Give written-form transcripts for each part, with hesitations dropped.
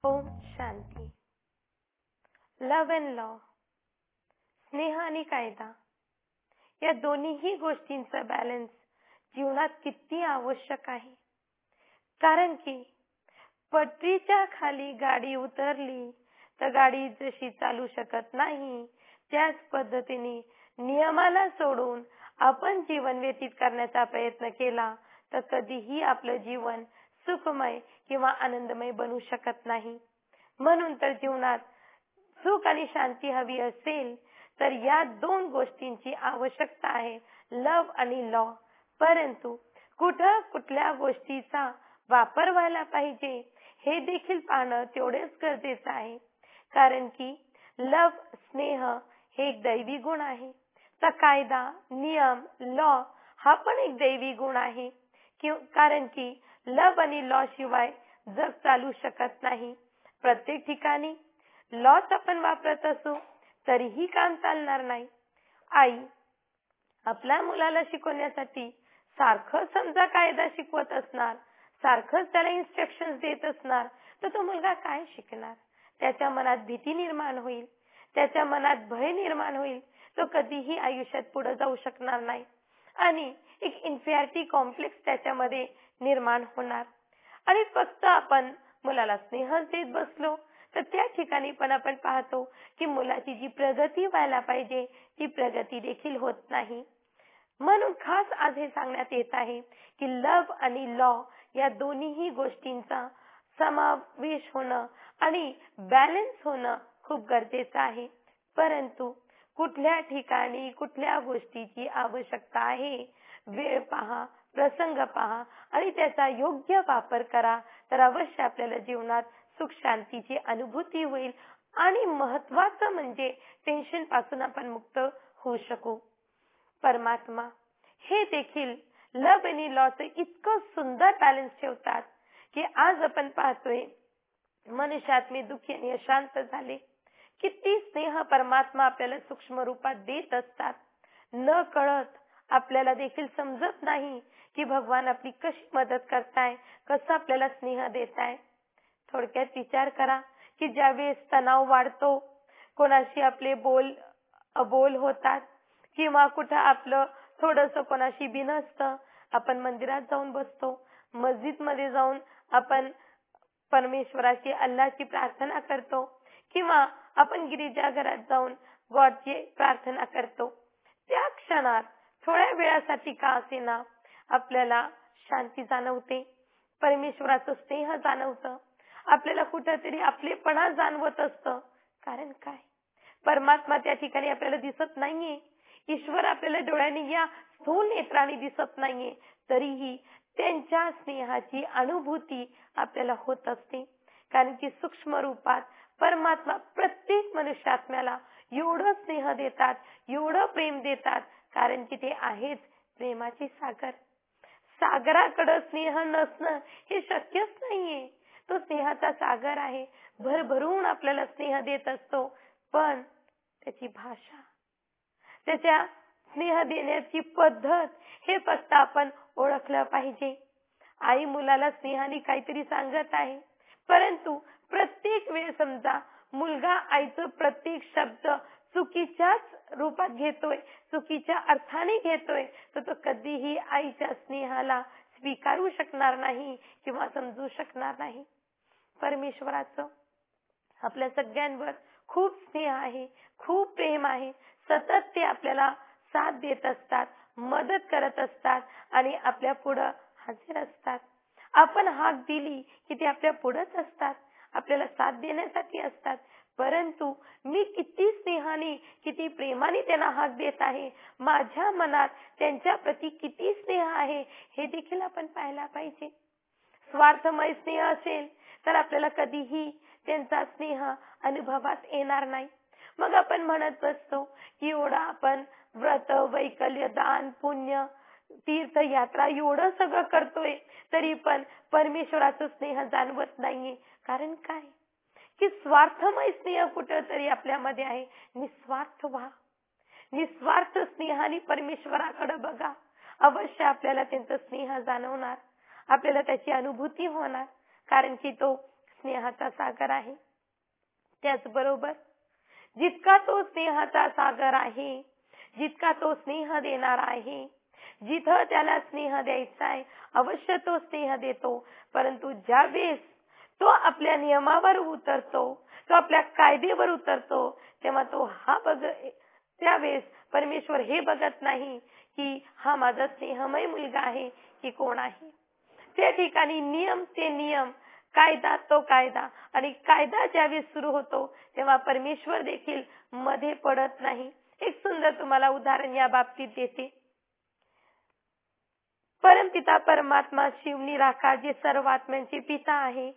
ओम शांती. Love and law, स्नेह आणि कायदा, या दोन्हीही गोष्टींचा बॅलन्स जीवनात किती आवश्यक आहे. कारण की पटरीच्या खाली गाडी उतरली तर गाडी जशी चालू शकत नाही, त्याच पद्धतीने नियमाला सोडून आपण जीवन व्यतीत करण्याचा प्रयत्न केला तर कधीही आपलं जीवन सुखमय किंवा आनंदमय बनू शकत नाही. म्हणून तर जीवनात सुख आणि शांती हवी असेल तर या दोन गोष्टींची आवश्यकता आहे, लव्ह आणि लॉ. परंतु कुठल्या गोष्टीचा वापर व्हायला पाहिजे हे देखील पाहणं तेवढेच गरजेचं आहे. कारण की लव्ह, स्नेह हे एक दैवी गुण आहे, तर कायदा, नियम, लॉ हा पण एक दैवी गुण आहे. कारण की लव्ह आणि लॉ शिवाय जग चालू शकत नाही. प्रत्येक ठिकाणी लॉच आपण वापरत असू तरीही काम चालणार नाही. आई आपल्या मुलाला शिकवण्यासाठी सारखं समजा कायदा शिकवत असणार, सारखंच त्याला इन्स्ट्रक्शन्स देत असणार, तर तो मुलगा काय शिकणार? त्याच्या मनात भीती निर्माण होईल, त्याच्या मनात भय निर्माण होईल, तो कधीही आयुष्यात पुढे जाऊ शकणार नाही आणि एक इन्फिरिटी कॉम्प्लेक्स त्याच्यामध्ये निर्माण होणार. आणि फक्त आपण मुलाला स्नेह देत बसलो तर त्या ठिकाणी पण आपण पाहतो की मुलाची जी प्रगती व्हायला पाहिजे ती प्रगती देखील होत नाही. म्हणून खास आज हे सांगण्यात येत आहे की लव्ह आणि लॉ या दोन्हीही गोष्टींचा समावेश होणं आणि बॅलन्स होणं खूप गरजेचं आहे. परंतु कुठल्या ठिकाणी कुठल्या गोष्टीची आवश्यकता आहे, वेळ पहा, प्रसंग पहा आणि त्याचा योग्य वापर करा, तर अवश्य आपल्याला जीवनात सुख शांतीची अनुभूती होईल आणि महत्त्वाचं म्हणजे टेन्शन पासून आपण मुक्त होऊ शकू. परमात्मा हे देखील लव्ह आणि लॉचं इतकं सुंदर बॅलन्स ठेवतात की आज आपण पाहतोय मनुष्यात्मे दुःखी आणि अशांत झाले. किती स्नेह परमात्मा आपल्याला सूक्ष्म रूपात देत असतात. न कळत आपल्याला देखील समजत नाही की भगवान आपली कशी मदत करताय, कसं आपल्याला स्नेह देताय. थोडक्यात विचार करा की ज्यावेळेस तणाव वाढतो, कोणाशी आपले अबोल होतात किंवा कुठं आपलं थोडंसं कोणाशी बिनसतं, आपण मंदिरात जाऊन बसतो, मस्जिदमध्ये जाऊन आपण परमेश्वराची, अल्लाची प्रार्थना करतो किंवा आपण गिरिजाघरात जाऊन गॉडची प्रार्थना करतो. त्या क्षणात थोड्या वेळासाठी का असेना आपल्याला शांती जाणवते, परमेश्वराचं स्नेह जाणवतं, आपल्याला कुठेतरी आपलेपणा जाणवत असतं. कारण काय? परमात्मा त्या ठिकाणी आपल्याला दिसत नाहीये, ईश्वर आपल्याला डोळ्यांनी या स्थूल नेत्रांनी दिसत नाहीये, तरीही त्यांच्या स्नेहाची अनुभूती आपल्याला होत असते. कारण की सूक्ष्म रूपात परमात्मा प्रत्येक मनुष्यात्म्याला एवढं स्नेह देतात, एवढं प्रेम देतात, कारण की ते आहेच प्रेमाचे सागर. सागराकडे स्नेह नसणं हे शक्यच नाहीये. तो स्नेहाचा सागर आहे, भरभरून आपल्याला स्नेह देत असतो. पण त्याची भाषा, त्याच्या स्नेह देण्याची पद्धत हे फक्त आपण ओळखलं पाहिजे. आई मुलाला स्नेहाने काहीतरी सांगत आहे, परंतु प्रत्येक वेळ समजा मुलगा आईचं प्रत्येक शब्द चुकीच्याच रूपात घेतोय, चुकीच्या अर्थाने घेतोय, तर तो कधीही आईच्या स्नेहाला स्वीकारू शकणार नाही किंवा समजू शकणार नाही. परमेश्वराचं आपल्या सगळ्यांवर खूप स्नेह आहे, खूप प्रेम आहे. सतत ते आपल्याला साथ देत असतात, मदत करत असतात आणि आपल्या पुढे हजर असतात. आपण हाक दिली की ते आपल्या पुढेच असतात, आपल्याला साथ देण्यासाठी असतात. परंतु मी किती स्नेहाने, किती प्रेमाने त्यांना हाक देत आहे, माझ्या मनात त्यांच्या प्रती किती स्नेह आहे हे देखील आपण पाहायला पाहिजे. स्वार्थमय स्नेह असेल तर आपल्याला कधीही त्यांचा स्नेह अनुभवात येणार नाही. मग आपण म्हणत बसतो की एवढं आपण व्रत, वैकल्य, दान, पुण्य, तीर्थयात्रा एवढं सगळं करतोय तरी पण परमेश्वराचं स्नेह जाणवत नाहीये. कारण काय? की स्वार्थमय स्नेह कुठेतरी आपल्यामध्ये आहे. निस्वार्थ व्हा, निस्वार्थ स्नेहाने परमेश्वराकडे बघा, अवश्य आपल्याला त्यांचा स्नेह जाणवणार, आपल्याला त्याची अनुभूती होणार. कारण की तो स्नेहाचा सागर आहे. त्याचबरोबर जितका तो स्नेहाचा सागर आहे, जितका तो स्नेह देणारा आहे, जिथं त्याला स्नेह द्यायचा आहे अवश्य तो स्नेह देतो. परंतु ज्यावेळेस तो आपल्या नियमावर उतरतो, तो आपल्या कायदेवर उतरतो, तेव्हा त्यावेळेस परमेश्वर हे बघत नाही की हा माझा स्नेहमय मुलगा आहे की कोण आहे. त्या ठिकाणी नियम ते नियम, कायदा तो कायदा, आणि कायदा ज्यावेळेस सुरू होतो तेव्हा परमेश्वर देखील मध्ये पडत नाही. एक सुंदर तुम्हाला उदाहरण या बाबतीत देते. परमपिता परमात्मा शिव निराकार जे सर्व आत्म्यांचे पिता आहे,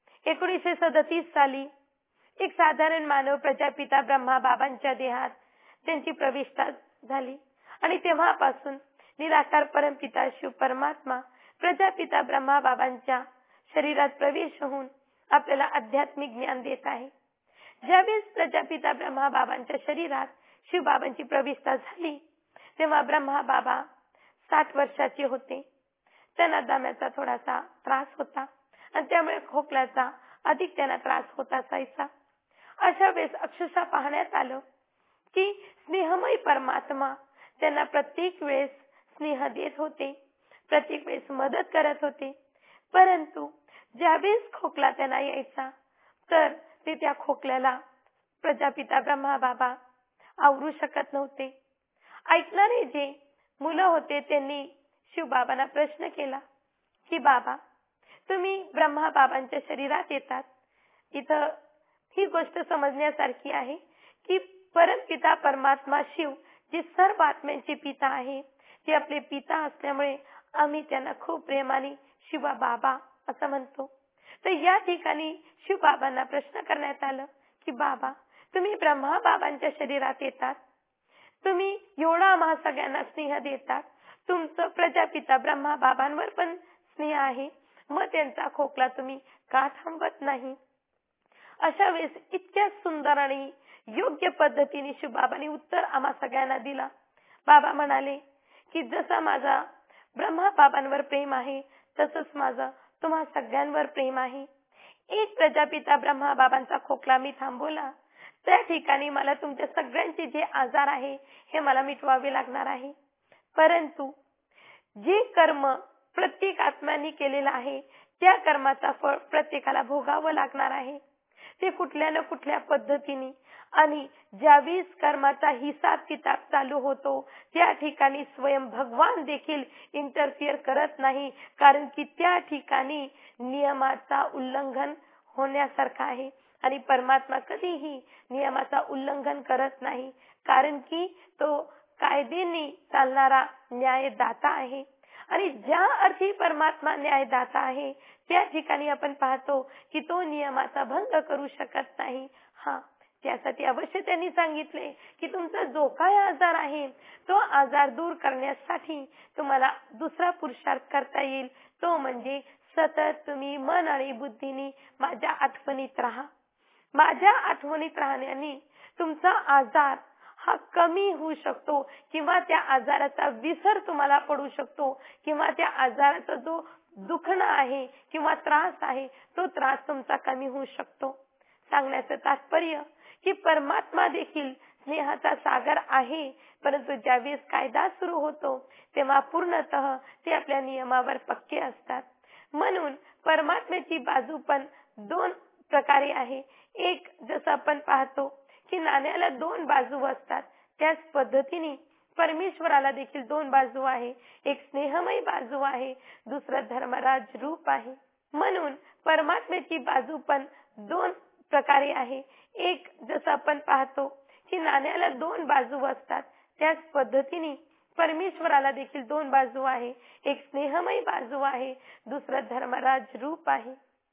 1937 साली एक साधारण मानव प्रजापिता ब्रह्मा बाबांच्या देहात त्यांची प्रविष्टा झाली आणि तेव्हापासून निराकार परमपिता शिव परमात्मा प्रजापिता ब्रह्मा बाबांच्या शरीरात प्रवेश होऊन आपल्याला आध्यात्मिक ज्ञान देत आहे. ज्यावेळेस प्रजापिता ब्रह्मा बाबांच्या शरीरात शिव बाबांची प्रविष्टा झाली तेव्हा ब्रह्मा बाबा 60 वर्षाचे होते. त्यांना दम्याचा थोडासा त्रास होता आणि त्यामुळे खोकल्याचा अधिक त्यांना त्रास होत असायचा. अशा वेळेस अक्षरशः पाहण्यात आलं की स्नेहमय परमात्मा त्यांना प्रत्येक वेळेस स्नेह देत होते, प्रत्येक वेळेस मदत करत होते. परंतु ज्यावेळेस खोकला त्यांना यायचा तर ते त्या खोकल्याला प्रजापिता ब्रह्मा बाबा आवरू शकत नव्हते. ऐकणारे जे मुलं होते त्यांनी शिवबाबांना प्रश्न केला की बाबा, तुम्ही ब्रह्मा बाबांच्या शरीरात येतात. इथं ही गोष्ट समजण्यासारखी आहे की परमपिता परमात्मा शिव जे सर्व आत्म्यांचे पिता आहे, ते आपले पिता असल्यामुळे आम्ही त्यांना खूप प्रेमाने शिवा बाबा असं म्हणतो. तर या ठिकाणी शिवबाबांना प्रश्न करण्यात आलं की बाबा, तुम्ही ब्रह्मा बाबांच्या शरीरात येतात, तुम्ही एवढा आम्हा सगळ्यांना स्नेह देतात, तुमचं प्रजापिता ब्रह्मा बाबांवर पण स्नेह आहे, मग त्यांचा खोकला तुम्ही का थांबवत नाही. अशा वेळेस इतक्या सुंदर आणि योग्य पद्धतीने शिवबाबांनी उत्तर आम्हा सगळ्यांना दिला. बाबा म्हणाले की जसं माझा ब्रह्मा बाबांवर प्रेम आहे तसंच माझं तुम्हा सगळ्यांवर प्रेम आहे. एक प्रजापिता ब्रह्मा बाबांचा खोकला मी थांबवला, त्या ठिकाणी मला तुमच्या सगळ्यांचे जे आजार आहे हे मला मिटवावे लागणार आहे. परंतु जे कर्म प्रत्येक आत्म्याने केलेलं आहे त्या कर्माचा फळ प्रत्येकाला भोगावं लागणार आहे. ते कुठल्या न कुठल्या पद्धतीने, आणि ज्यावेळेस कर्माचा हिसाब किताब चालू होतो त्या ठिकाणी स्वयं भगवान देखील इंटरफिअर करत नाही, कारण की त्या ठिकाणी नियमाचा उल्लंघन होण्यासारखं आहे. आणि परमात्मा कधीही नियमाचा उल्लंघन करत नाही, कारण की तो कायद्याने चालणारा न्यायदाता आहे. आणि ज्या अर्थी परमात्मा न्यायदाता आहे त्या ठिकाणी आपण पाहतो की तो नियमाचा भंग करू शकत नाही. त्यासाठी अवश्य त्यांनी सांगितले की तुमचा जो काय आजार आहे तो आजार दूर करण्यासाठी तुम्हाला दुसरा पुरुषार्थ करता येईल, तो म्हणजे सतत तुम्ही मन आणि बुद्धीने माझ्या आठवणीत राहा. माझ्या आठवणीत राहण्याने तुमचा आजार हा कमी होऊ शकतो, किंवा त्या आजाराचा विसर तुम्हाला पडू शकतो, किंवा त्या आजाराचा जो दुखणं आहे किंवा त्रास आहे तो त्रास तुमचा कमी होऊ शकतो. सांगण्याचं तात्पर्य की परमात्मा देखील स्नेहाचा सागर आहे, परंतु ज्यावेळेस कायदा सुरू होतो तेव्हा पूर्णतः ते आपल्या नियमावर पक्के असतात. म्हणून परमात्म्याची बाजू पण 2 प्रकारे आहे. एक, जसं आपण पाहतो की नाण्याला 2 बाजू असतात, त्याच पद्धतीने परमेश्वराला देखील 2 बाजू आहे. एक स्नेहमय बाजू आहे, दुसरं धर्मराज रूप आहे. म्हणून परमात्म्याची बाजू पण 2 प्रकारे आहे. एक, जसं आपण पाहतो की नाण्याला 2 बाजू असतात, त्याच पद्धतीने परमेश्वराला देखील 2 बाजू आहे. एक स्नेहमय बाजू आहे, दुसरं धर्मराज रूप आहे.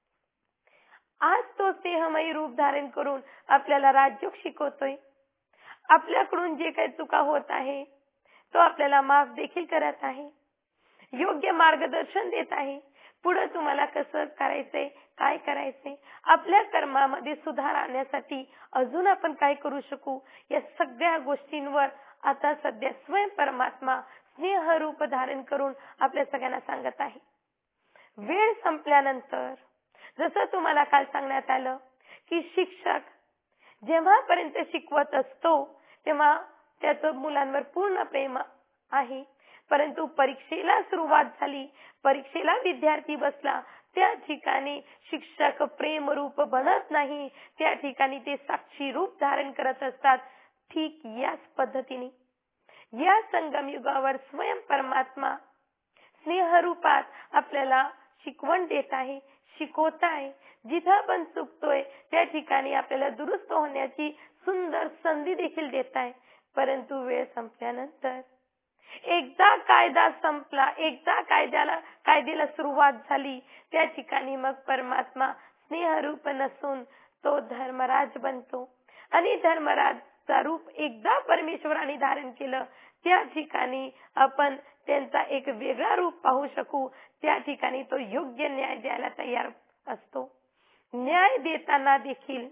आज तो स्नेहमय रूप धारण करून आपल्याला राजयोग शिकवतोय. आपल्याकडून जे काही चुका होत आहे तो आपल्याला माफ देखील करत आहे, योग्य मार्गदर्शन देत आहे. पुढे तुम्हाला कसं करायचंय, काय करायचंय, आपल्या कर्मामध्ये सुधार आणण्यासाठी अजून आपण काय करू शकू, या सगळ्या गोष्टींवर आता सध्या स्वयं परमात्मा स्नेह रूप धारण करून आपल्या सगळ्यांना सांगत आहे. वेळ संपल्यानंतर जसं तुम्हाला काल सांगण्यात आलं की शिक्षक जेव्हापर्यंत शिकवत असतो तेव्हा त्याचं मुलांवर पूर्ण प्रेम आहे, परंतु परीक्षेला सुरुवात झाली, परीक्षेला विद्यार्थी बसला, त्या ठिकाणी शिक्षक प्रेमरूप बनत नाही, त्या ठिकाणी ते साक्षी रूप धारण करत असतात. ठीक याच पद्धतीने या संगम युगावर स्वयं परमात्मा स्नेहरूपात आपल्याला शिकवण देत आहे, शिकवत आहे. जिथं आपण चुकतोय त्या ठिकाणी आपल्याला दुरुस्त होण्याची सुंदर संधी देखील देत आहे. परंतु वेळ संपल्यानंतर एकदा कायदा संपला, एकदा कायद्याला सुरुवात झाली, त्या ठिकाणी मग परमात्मा स्नेहरूप नसून तो धर्मराज बनतो आणि धर्मराजचा रूप एकदा परमेश्वराने धारण केलं, त्या ठिकाणी आपण त्यांचा एक वेगळा रूप पाहू शकू. त्या ठिकाणी तो योग्य न्याय द्यायला तयार असतो. न्याय देताना देखील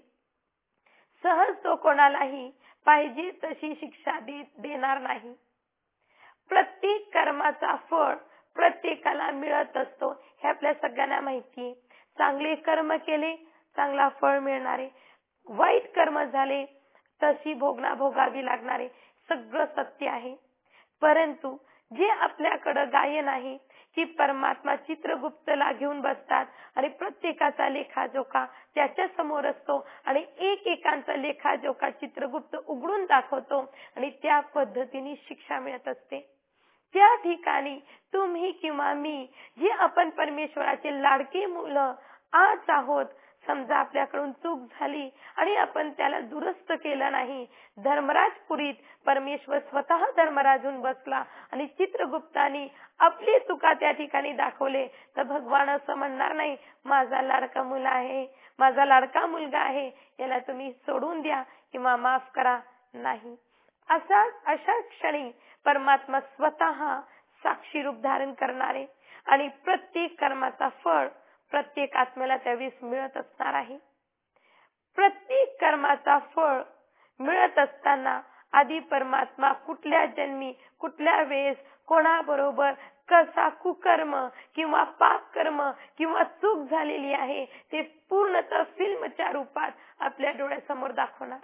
सहज तो कोणालाही पाहिजे तशी शिक्षा देणार नाही. प्रत्येक कर्माचा फळ प्रत्येकाला मिळत असतो, हे आपल्या सगळ्यांना माहिती आहे. चांगले कर्म केले चांगला फळ मिळणारे, वाईट कर्म झाले तशी भोगावी लागणारे, सगळं सत्य आहे. परंतु जे आपल्याकडे गायन आहे की परमात्मा चित्रगुप्तला घेऊन बसतात आणि प्रत्येकाचा लेखाजोखा त्याच्या समोर असतो आणि एकेकांचा लेखाजोखा चित्रगुप्त उघडून दाखवतो आणि त्या पद्धतीने शिक्षा मिळत असते. त्या ठिकाणी तुम्ही किंवा मी जे आपण परमेश्वराचे लाडके मुलं आज आहोत, समजा आपल्याकडून चूक झाली आणि आपण त्याला दुरुस्त केलं नाही, धर्मराजपुरीत परमेश्वर स्वतः धर्मराजून बसला आणि चित्रगुप्तानी आपली चुका त्या ठिकाणी दाखवले, तर भगवान असं म्हणणार नाही माझा लाडका मुलगा आहे, माझा लाडका मुलगा आहे, याला तुम्ही सोडून द्या किंवा माफ करा. नाही, अशा क्षणी परमात्मा स्वतः साक्षी रूप धारण करणारे आणि प्रत्येक कर्माचा फळ प्रत्येक आत्म्याला त्यावेळेस मिळत असणार आहे. प्रत्येक कर्माचा फळ मिळत असताना आधी परमात्मा कुठल्या जन्मी कुठल्या वेळेस कोणाबरोबर कसा कुकर्म किंवा पापकर्म किंवा चूक झालेली आहे ते पूर्णतः फिल्मच्या रूपात आपल्या डोळ्यासमोर दाखवणार.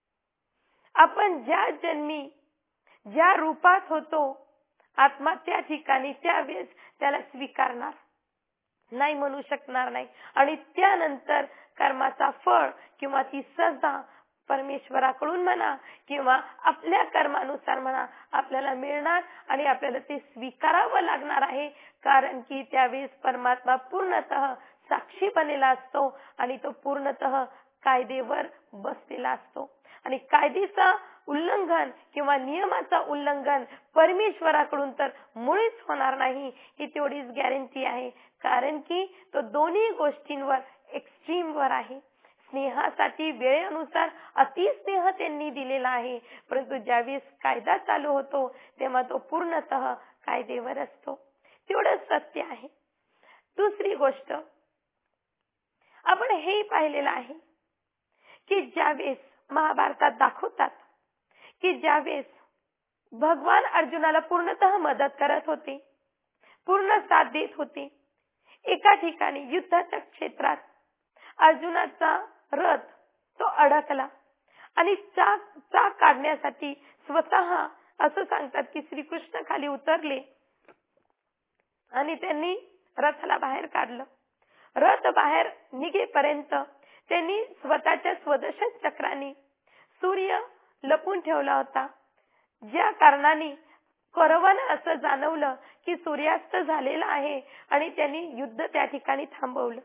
आपण ज्या जन्मी ज्या रूपात होतो आत्मा त्या ठिकाणी त्यावेळेस त्याला स्वीकारणार नाही, म्हणू शकणार नाही आणि त्यानंतर कर्माचा फळ किंवा ती सजा परमेश्वराकडून म्हणा किंवा आपल्या कर्मानुसार म्हणा आपल्याला मिळणार आणि आपल्याला ते स्वीकारावं लागणार आहे. कारण की त्यावेळेस परमात्मा पूर्णतः साक्षी बनेला असतो आणि तो पूर्णतः कायदेवर बसलेला असतो आणि कायद्याचा उल्लंघन किंवा नियमाचा उल्लंघन परमेश्वराकडून तर मुळीच होणार नाही, ही तेवढीच गॅरंटी आहे. कारण की तो दोन्ही गोष्टींवर एक्स्ट्रीम वर आहे. स्नेहासाठी वेळेनुसार अतिस्नेह त्यांनी दिलेला आहे, परंतु ज्यावेळेस कायदा चालू होतो तेव्हा तो पूर्णतः कायदेवर असतो. तेवढं सत्य आहे. दुसरी गोष्ट आपण हे पाहिलेलं आहे की ज्यावेळेस महाभारतात दाखवतात की ज्यावेळेस भगवान अर्जुनाला पूर्णतः मदत करत होते, पूर्ण साथ देत होते, एका ठिकाणी युद्धाच्या क्षेत्रात अर्जुनाचा रथ तो अडकला आणि चाक काढण्यासाठी स्वतः असं सांगतात की श्रीकृष्ण खाली उतरले आणि त्यांनी रथाला बाहेर काढलं. रथ बाहेर निघेपर्यंत त्यांनी स्वतःच्या स्वदर्शन चक्राने सूर्य लपून ठेवला होता, ज्या कारणाने कौरवांना असं जाणवलं की सूर्यास्त झालेला आहे आणि त्यांनी युद्ध त्या ठिकाणी थांबवलं.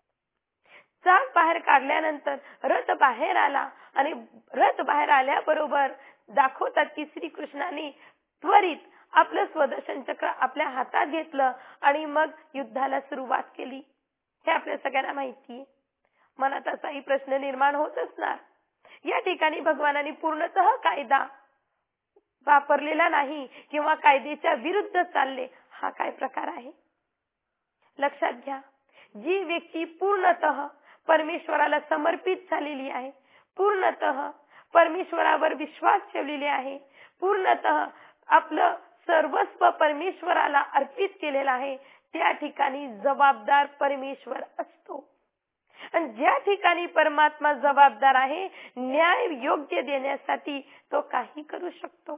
चाक बाहेर काढल्यानंतर रथ बाहेर आला आणि रथ बाहेर आल्याबरोबर दाखवतात की श्रीकृष्णाने त्वरित आपलं स्वदर्शन चक्र आपल्या हातात घेतलं आणि मग युद्धाला सुरुवात केली. हे आपल्या सगळ्यांना माहिती आहे. मनात असाही प्रश्न निर्माण होत असणार, या ठिकाणी भगवानाने पूर्णतः कायदा वापरलेला नाही किंवा कायद्याच्या विरुद्ध चालले, हा काय प्रकार आहे? लक्षात घ्या, जी व्यक्ती पूर्णतः परमेश्वराला समर्पित झालेली आहे, पूर्णतः परमेश्वरावर विश्वास ठेवलेली आहे, पूर्णतः आपलं सर्वस्व परमेश्वराला अर्पित केलेलं आहे, त्या ठिकाणी जबाबदार परमेश्वर असतो. आणि ज्या ठिकाणी परमात्मा जबाबदार आहे न्याय योग्य देण्यासाठी, तो काही करू शकतो.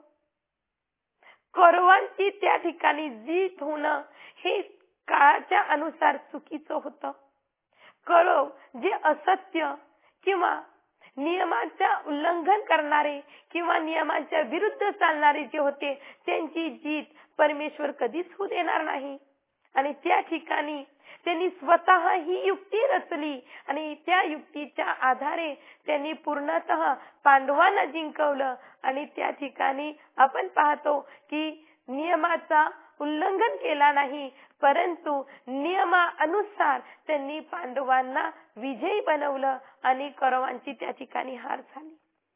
कौरवांची त्या ठिकाणी जीत होणं हे काळाच्या अनुसार चुकीचं होतं. कौरव जे असत्य किंवा नियमांचा उल्लंघन करणारे किंवा नियमांच्या विरुद्ध चालणारे जे होते, त्यांची जीत परमेश्वर कधीच होऊ देणार नाही. आणि त्या ठिकाणी त्यांनी स्वतः ही युक्ती रचली आणि त्या युक्तीच्या आधारे त्यांनी पूर्णतः पांडवांना जिंकवलं. आणि त्या ठिकाणी आपण पाहतो की नियमाचा उल्लंघन केला नाही, परंतु नियमानुसार त्यांनी पांडवांना विजयी बनवलं आणि कौरवांची त्या ठिकाणी हार झाली.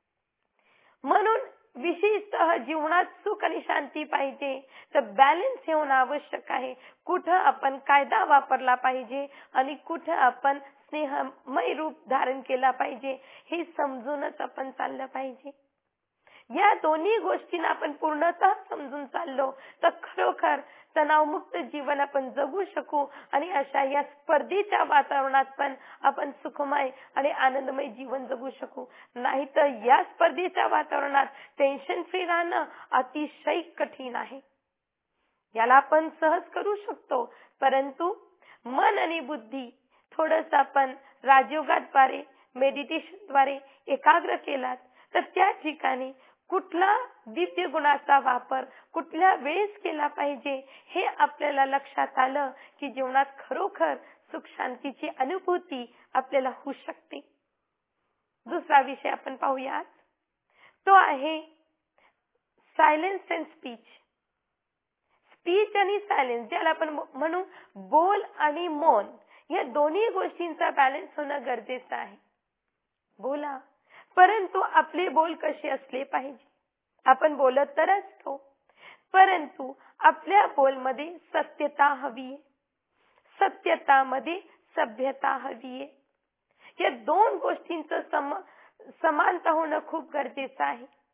म्हणून विशेषतः जीवनात सुख आणि शांती पाहिजे तर बॅलन्स हे होणं आवश्यक आहे. कुठं आपण कायदा वापरला पाहिजे आणि कुठं आपण स्नेहमय रूप धारण केला पाहिजे हे समजूनच आपण चाललं पाहिजे. या दोन्ही गोष्टींना आपण पूर्णतः समजून चाललो तर खरोखर तणावमुक्त जीवन आपण जगू शकू आणि अशा या स्पर्धेच्या वातावरणात पण आपण सुखमय आणि आनंदमय जीवन जगू शकू. नाहीतर या स्पर्धेच्या वातावरणात टेन्शन फ्री राहणं अतिशय कठीण आहे. याला आपण सहज करू शकतो, परंतु मन आणि बुद्धी थोडस आपण राजयोगाद्वारे मेडिटेशनद्वारे एकाग्र केलात तर त्या ठिकाणी कुठला दिव्य गुणाचा वापर कुठल्या वेळेस केला पाहिजे हे आपल्याला लक्षात आलं की जीवनात खरोखर सुख शांतीची अनुभूती आपल्याला होऊ शकते. दुसरा विषय आपण पाहूयात, तो आहे सायलेन्स अँड स्पीच. स्पीच आणि सायलेन्स, ज्याला आपण म्हणू बोल आणि मौन, या दोन्ही गोष्टींचा बॅलन्स होणं गरजेचं आहे. बोला, परंतु आपले बोल कसे असले पाहिजे. आपण बोलत तर असतो, परंतु आपल्या बोलमध्ये सत्यता हवी आहे, सत्यतामध्ये सभ्यता हवी आहे. या दोन गोष्टींचं समानता होणं खूप गरजेचं आहे.